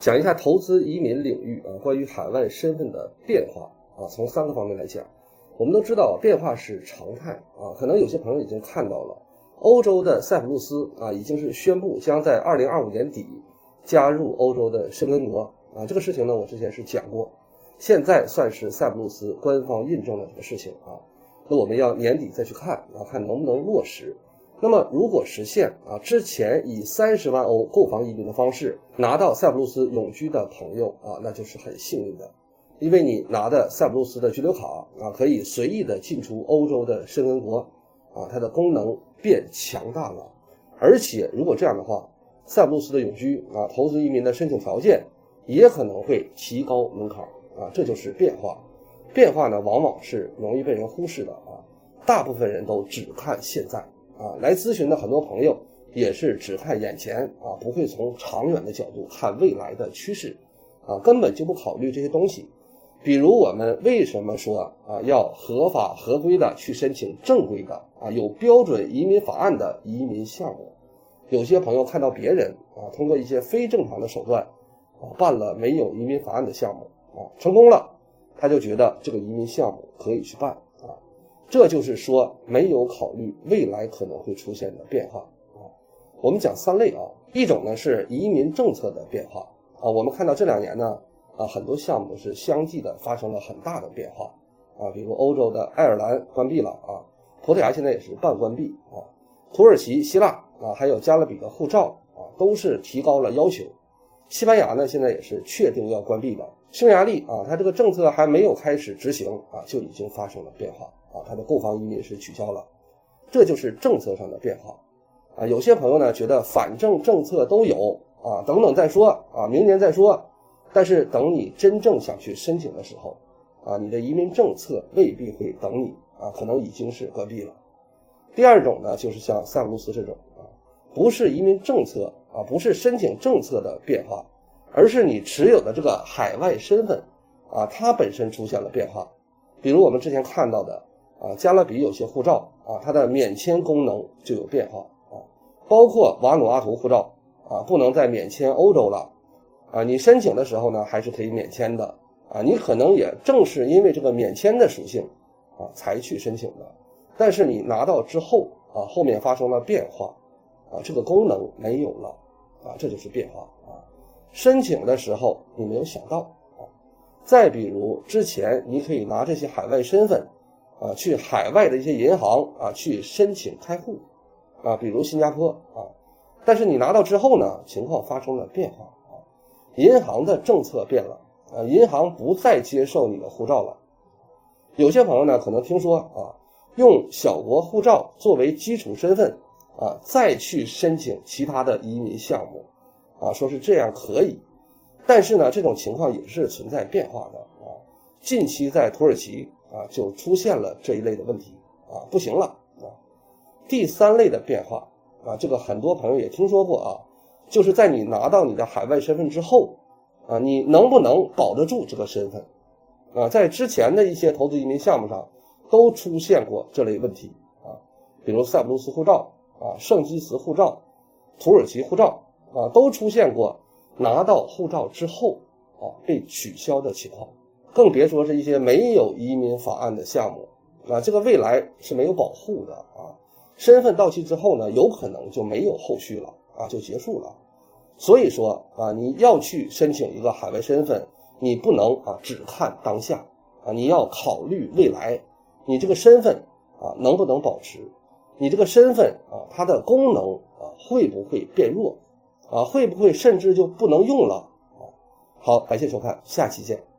讲一下投资移民领域关于海外身份的变化从3个方面来讲。我们都知道变化是常态可能有些朋友已经看到了，欧洲的塞浦路斯已经是宣布将在2025年底加入欧洲的申根国这个事情呢我之前是讲过，现在算是塞浦路斯官方印证了这个事情那我们要年底再去看看能不能落实。那么如果实现之前以30万欧购房移民的方式拿到塞浦路斯永居的朋友那就是很幸运的，因为你拿的塞浦路斯的居留卡可以随意的进出欧洲的申根国它的功能变强大了。而且如果这样的话，塞浦路斯的永居投资移民的申请条件也可能会提高门槛这就是变化。变化呢往往是容易被人忽视的大部分人都只看现在来咨询的很多朋友也是只看眼前不会从长远的角度看未来的趋势根本就不考虑这些东西。比如我们为什么说要合法合规的去申请正规的有标准移民法案的移民项目。有些朋友看到别人通过一些非正常的手段办了没有移民法案的项目成功了，他就觉得这个移民项目可以去办这就是说没有考虑未来可能会出现的变化我们讲3类一种呢是移民政策的变化我们看到这2年呢很多项目是相继的发生了很大的变化比如欧洲的爱尔兰关闭了葡萄牙现在也是半关闭土耳其、希腊还有加勒比的护照都是提高了要求。西班牙呢现在也是确定要关闭的。匈牙利它这个政策还没有开始执行就已经发生了变化它的购房移民是取消了。这就是政策上的变化有些朋友呢觉得反正政策都有等等再说明年再说，但是等你真正想去申请的时候你的移民政策未必会等你可能已经是关闭了。第二种呢就是像塞浦路斯这种不是移民政策不是申请政策的变化，而是你持有的这个海外身份它本身出现了变化。比如我们之前看到的加勒比有些护照它的免签功能就有变化包括瓦努阿图护照不能再免签欧洲了你申请的时候呢还是可以免签的你可能也正是因为这个免签的属性才去申请的，但是你拿到之后后面发生了变化这个功能没有了这就是变化申请的时候你没有想到再比如之前你可以拿这些海外身份去海外的一些银行去申请开户比如新加坡但是你拿到之后呢情况发生了变化银行的政策变了银行不再接受你的护照了。有些朋友呢可能听说用小国护照作为基础身份再去申请其他的移民项目说是这样可以，但是呢这种情况也是存在变化的近期在土耳其就出现了这一类的问题不行了第3类的变化这个很多朋友也听说过就是在你拿到你的海外身份之后你能不能保得住这个身份在之前的一些投资移民项目上都出现过这类问题比如塞浦路斯护照圣基茨护照、土耳其护照都出现过拿到护照之后被取消的情况，更别说是一些没有移民法案的项目这个未来是没有保护的身份到期之后呢有可能就没有后续了就结束了。所以说你要去申请一个海外身份，你不能只看当下你要考虑未来，你这个身份能不能保持，你这个身份它的功能会不会变弱会不会甚至就不能用了好，感谢收看，下期见。